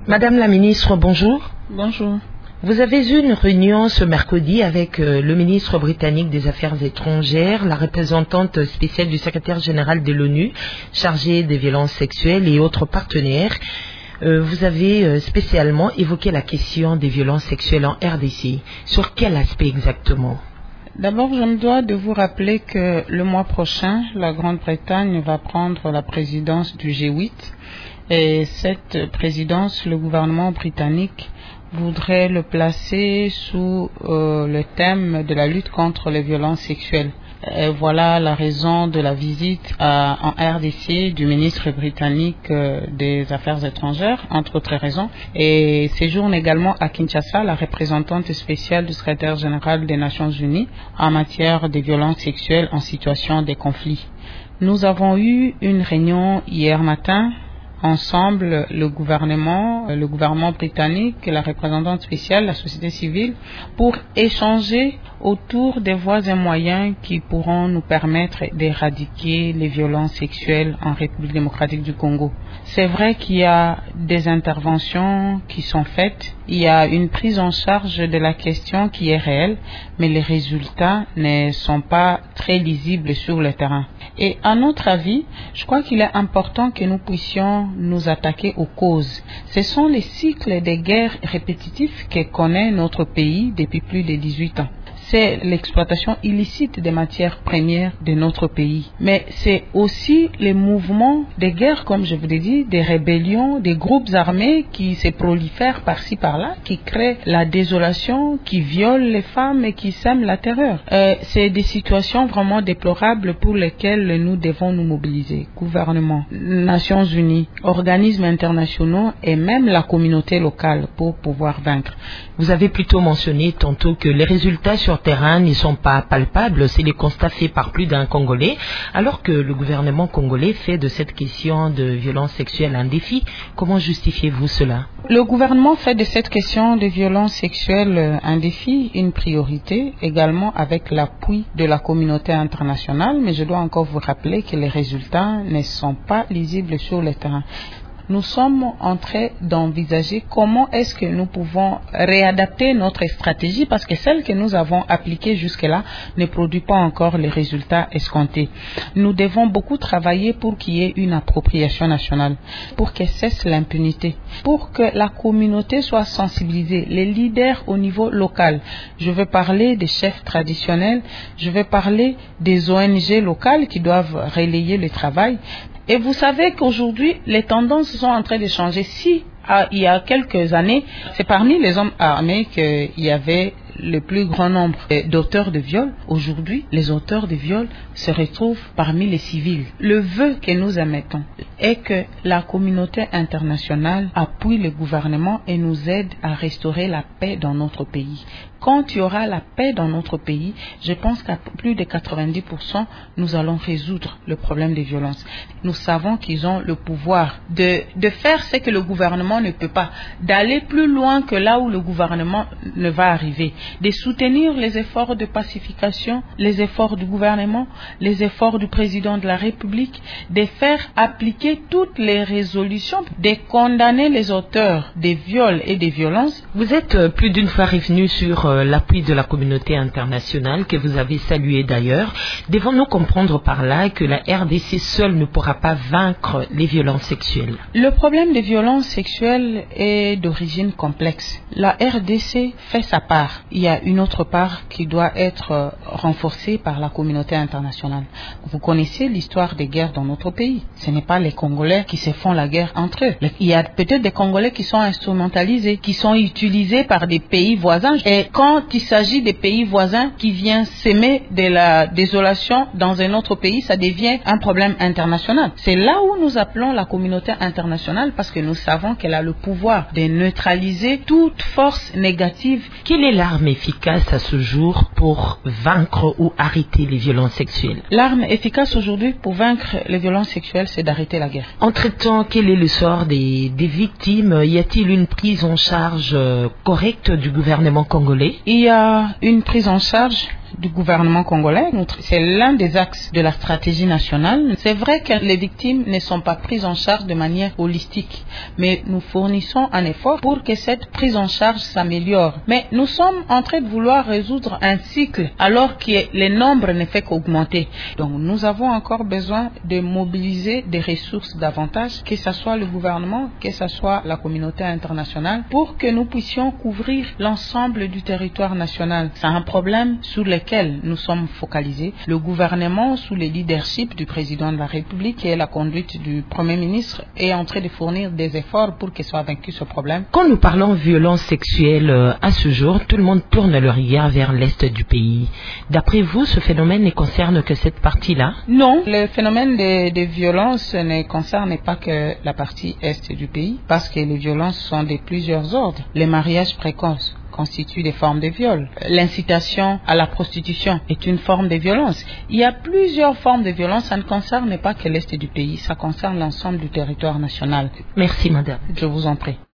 Madame la ministre, bonjour. Bonjour. Vous avez eu une réunion ce mercredi avec le ministre britannique des Affaires étrangères, la représentante spéciale du secrétaire général de l'ONU, chargée des violences sexuelles et autres partenaires. Vous avez spécialement évoqué la question des violences sexuelles en RDC. Sur quel aspect exactement ? D'abord, je me dois de vous rappeler que le mois prochain, la Grande-Bretagne va prendre la présidence du G8. Et cette présidence, le gouvernement britannique voudrait le placer sous le thème de la lutte contre les violences sexuelles. Et voilà la raison de la visite en RDC du ministre britannique des Affaires étrangères, entre autres raisons, et séjourne également à Kinshasa la représentante spéciale du secrétaire général des Nations Unies en matière de violences sexuelles en situation de conflit. Nous avons eu une réunion hier matin ensemble, le gouvernement britannique, la représentante spéciale, la société civile, pour échanger autour des voies et moyens qui pourront nous permettre d'éradiquer les violences sexuelles en République démocratique du Congo. C'est vrai qu'il y a des interventions qui sont faites, il y a une prise en charge de la question qui est réelle, mais les résultats ne sont pas très lisibles sur le terrain. Et à notre avis, je crois qu'il est important que nous puissions nous attaquer aux causes. Ce sont les cycles de guerres répétitifs que connaît notre pays depuis plus de 18 ans. C'est l'exploitation illicite des matières premières de notre pays. Mais c'est aussi les mouvements de guerre, comme je vous l'ai dit, des rébellions, des groupes armés qui se prolifèrent par-ci par-là, qui créent la désolation, qui violent les femmes et qui sèment la terreur. C'est des situations vraiment déplorables pour lesquelles nous devons nous mobiliser. Gouvernement, Nations Unies, organismes internationaux et même la communauté locale pour pouvoir vaincre. Vous avez plutôt mentionné tantôt que les résultats sur terrain ne sont pas palpables, c'est les constats faits par plus d'un Congolais, alors que le gouvernement congolais fait de cette question de violence sexuelle un défi. Comment justifiez-vous cela ? Le gouvernement fait de cette question de violence sexuelle un défi, une priorité, également avec l'appui de la communauté internationale, mais je dois encore vous rappeler que les résultats ne sont pas lisibles sur le terrain. Nous sommes en train d'envisager comment est-ce que nous pouvons réadapter notre stratégie parce que celle que nous avons appliquée jusque-là ne produit pas encore les résultats escomptés. Nous devons beaucoup travailler pour qu'il y ait une appropriation nationale, pour que cesse l'impunité, pour que la communauté soit sensibilisée, les leaders au niveau local. Je vais parler des chefs traditionnels, je vais parler des ONG locales qui doivent relayer le travail. Et vous savez qu'aujourd'hui, les tendances sont en train de changer. Si, il y a quelques années, c'est parmi les hommes armés qu'il y avait le plus grand nombre d'auteurs de viol. Aujourd'hui, les auteurs de viol se retrouvent parmi les civils. Le vœu que nous émettons est que la communauté internationale appuie le gouvernement et nous aide à restaurer la paix dans notre pays. Quand il y aura la paix dans notre pays, je pense qu'à plus de 90%, nous allons résoudre le problème des violences. Nous savons qu'ils ont le pouvoir de faire ce que le gouvernement ne peut pas, d'aller plus loin que là où le gouvernement ne va arriver, de soutenir les efforts de pacification, les efforts du gouvernement, les efforts du président de la République, de faire appliquer toutes les résolutions, de condamner les auteurs des viols et des violences. Vous êtes plus d'une fois revenu sur l'appui de la communauté internationale que vous avez salué d'ailleurs. Devons-nous comprendre par là que la RDC seule ne pourra pas vaincre les violences sexuelles ? Le problème des violences sexuelles est d'origine complexe. La RDC fait sa part. Il y a une autre part qui doit être renforcée par la communauté internationale. Vous connaissez l'histoire des guerres dans notre pays. Ce n'est pas les Congolais qui se font la guerre entre eux. Il y a peut-être des Congolais qui sont instrumentalisés, qui sont utilisés par des pays voisins. Et quand il s'agit des pays voisins qui viennent s'aimer de la désolation dans un autre pays, ça devient un problème international. C'est là où nous appelons la communauté internationale parce que nous savons qu'elle a le pouvoir de neutraliser toute force négative. Quelle est l'arme efficace à ce jour pour vaincre ou arrêter les violences sexuelles ? L'arme efficace aujourd'hui pour vaincre les violences sexuelles, c'est d'arrêter la guerre. Entre-temps, quel est le sort des victimes ? Y a-t-il une prise en charge correcte du gouvernement congolais ? Il y a une prise en charge du gouvernement congolais. C'est l'un des axes de la stratégie nationale. C'est vrai que les victimes ne sont pas prises en charge de manière holistique, mais nous fournissons un effort pour que cette prise en charge s'améliore. Mais nous sommes en train de vouloir résoudre un cycle alors que le nombre ne fait qu'augmenter. Donc nous avons encore besoin de mobiliser des ressources davantage, que ce soit le gouvernement, que ce soit la communauté internationale, pour que nous puissions couvrir l'ensemble du territoire national. C'est un problème sur lequel nous sommes focalisés. Le gouvernement, sous le leadership du président de la République et la conduite du Premier ministre, est en train de fournir des efforts pour que soit vaincu ce problème. Quand nous parlons violence sexuelle, à ce jour, tout le monde tourne le regard vers l'est du pays. D'après vous, ce phénomène ne concerne que cette partie-là? Non, le phénomène de violence ne concerne pas que la partie est du pays, parce que les violences sont de plusieurs ordres. Les mariages précoces constituent des formes de viol. L'incitation à la prostitution est une forme de violence. Il y a plusieurs formes de violence. Ça ne concerne pas que l'est du pays, ça concerne l'ensemble du territoire national. Merci, madame. Je vous en prie.